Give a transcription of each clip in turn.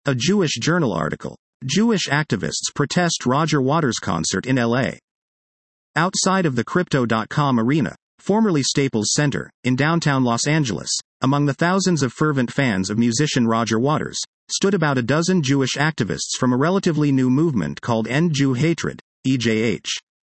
A Jewish Journal article. Jewish activists protest Roger Waters concert in LA. Outside of the Crypto.com Arena, formerly Staples Center, in downtown Los Angeles, among the thousands of fervent fans of musician Roger Waters, stood about a dozen Jewish activists from a relatively new movement called End Jew Hatred, EJH.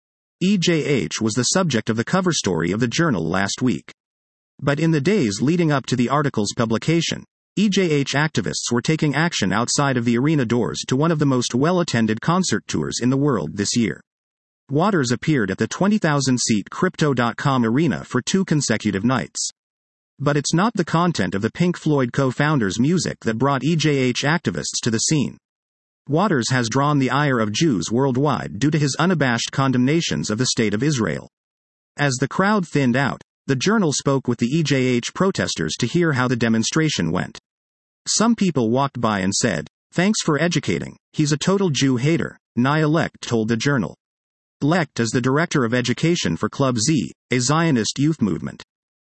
EJH was the subject of the cover story of the Journal last week. But in the days leading up to the article's publication, EJH activists were taking action outside of the arena doors to one of the most well-attended concert tours in the world this year. Waters appeared at the 20,000-seat Crypto.com Arena for 2 consecutive nights. But it's not the content of the Pink Floyd co-founder's music that brought EJH activists to the scene. Waters has drawn the ire of Jews worldwide due to his unabashed condemnations of the State of Israel. As the crowd thinned out, the Journal spoke with the EJH protesters to hear how the demonstration went. Some people walked by and said, "Thanks for educating, he's a total Jew hater," Nia Lecht told the Journal. Lecht is the director of education for Club Z, a Zionist youth movement.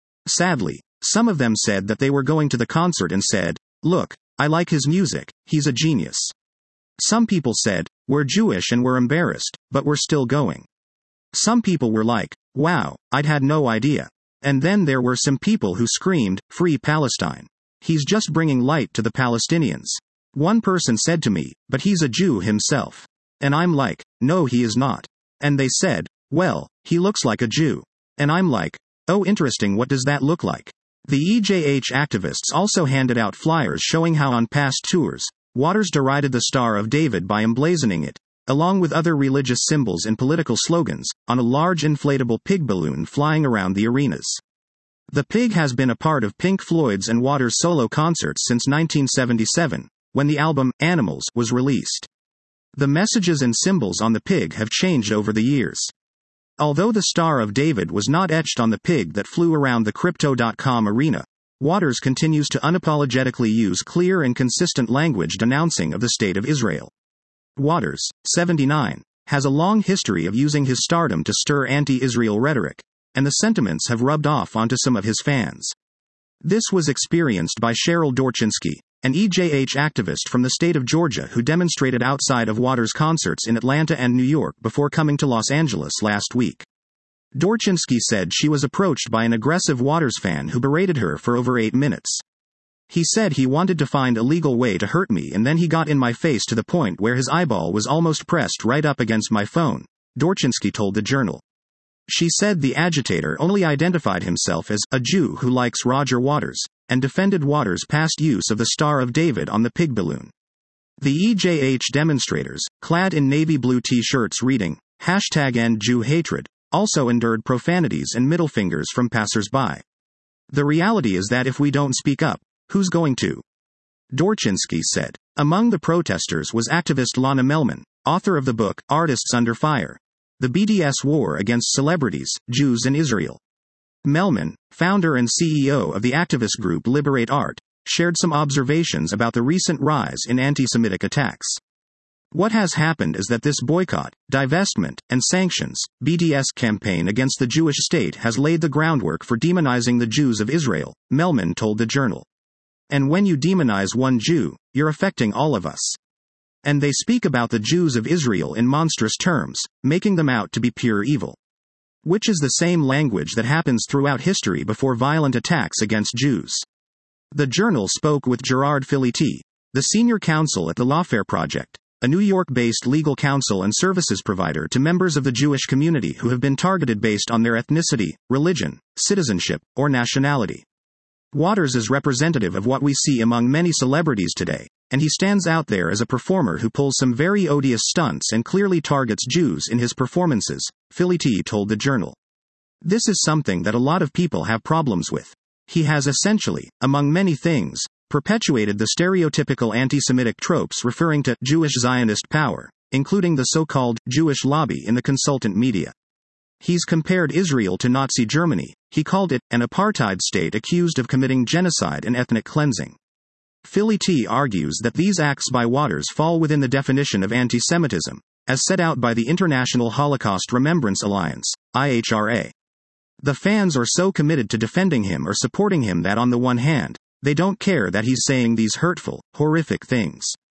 Sadly, some of them said that they were going to the concert and said, "Look, I like his music, he's a genius." Some people said, "We're Jewish and we're embarrassed, but we're still going." Some people were like, "Wow, I'd had no idea." And then there were some people who screamed, "Free Palestine. He's just bringing light to the Palestinians." One person said to me, "But he's a Jew himself." And I'm like, "No, he is not." And they said, "Well, he looks like a Jew." And I'm like, "Oh, interesting, what does that look like?" The EJH activists also handed out flyers showing how on past tours, Waters derided the Star of David by emblazoning it, along with other religious symbols and political slogans, on a large inflatable pig balloon flying around the arenas. The pig has been a part of Pink Floyd's and Waters' solo concerts since 1977, when the album Animals was released. The messages and symbols on the pig have changed over the years. Although the Star of David was not etched on the pig that flew around the Crypto.com Arena, Waters continues to unapologetically use clear and consistent language denouncing of the State of Israel. Waters, 79, has a long history of using his stardom to stir anti-Israel rhetoric, and the sentiments have rubbed off onto some of his fans. This was experienced by Cheryl Dorchinsky, an EJH activist from the state of Georgia who demonstrated outside of Waters' concerts in Atlanta and New York before coming to Los Angeles last week. Dorchinsky said she was approached by an aggressive Waters fan who berated her for over 8 minutes. "He said he wanted to find a legal way to hurt me and then he got in my face to the point where his eyeball was almost pressed right up against my phone," Dorchinsky told the Journal. She said the agitator only identified himself as a Jew who likes Roger Waters, and defended Waters' past use of the Star of David on the pig balloon. The EJH demonstrators, clad in navy blue t-shirts reading, #EndJewHatred, also endured profanities and middle fingers from passers-by. "The reality is that if we don't speak up, who's going to?" Dorchinsky said. Among the protesters was activist Lana Melman, author of the book Artists Under Fire: The BDS War Against Celebrities, Jews and Israel. Melman, founder and CEO of the activist group Liberate Art, shared some observations about the recent rise in anti-Semitic attacks. "What has happened is that this boycott, divestment, and sanctions (BDS) campaign against the Jewish state has laid the groundwork for demonizing the Jews of Israel," Melman told the Journal. "And when you demonize one Jew, you're affecting all of us. And they speak about the Jews of Israel in monstrous terms, making them out to be pure evil. Which is the same language that happens throughout history before violent attacks against Jews." The Journal spoke with Gerard Filitti, the senior counsel at the Lawfare Project, a New York-based legal counsel and services provider to members of the Jewish community who have been targeted based on their ethnicity, religion, citizenship, or nationality. Waters is representative of what we see among many celebrities today, and he stands out there as a performer who pulls some very odious stunts and clearly targets Jews in his performances, Filitti told the Journal. "This is something that a lot of people have problems with. He has essentially, among many things, perpetuated the stereotypical anti-Semitic tropes referring to Jewish Zionist power, including the so-called Jewish lobby in the consultant media. He's compared Israel to Nazi Germany. He called it an apartheid state accused of committing genocide and ethnic cleansing." Filitti argues that these acts by Waters fall within the definition of anti-Semitism, as set out by the International Holocaust Remembrance Alliance, IHRA. The fans are so committed to defending him or supporting him that on the one hand, they don't care that he's saying these hurtful, horrific things.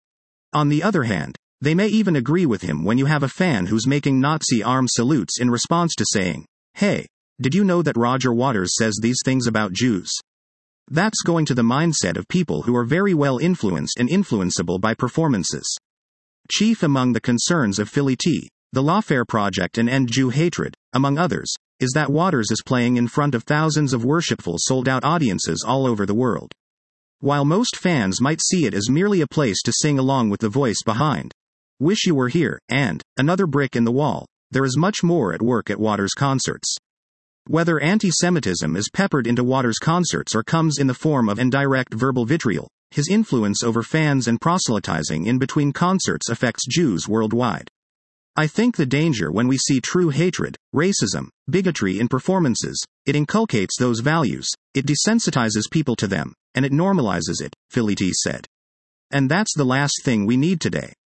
On the other hand, they may even agree with him when you have a fan who's making Nazi arm salutes in response to saying, "Hey, did you know that Roger Waters says these things about Jews?" That's going to the mindset of people who are very well influenced and influenceable by performances. Chief among the concerns of Philly T, the Lawfare Project and End Jew Hatred, among others, is that Waters is playing in front of thousands of worshipful sold-out audiences all over the world. While most fans might see it as merely a place to sing along with the voice behind "Wish You Were Here" and "Another Brick in the Wall," there is much more at work at Waters concerts. Whether anti-Semitism is peppered into Waters concerts or comes in the form of indirect verbal vitriol, his influence over fans and proselytizing in between concerts affects Jews worldwide. I think the danger when we see true hatred, racism, bigotry in performances, it inculcates those values, it desensitizes people to them, and it normalizes it, Philly T said. And that's the last thing we need today.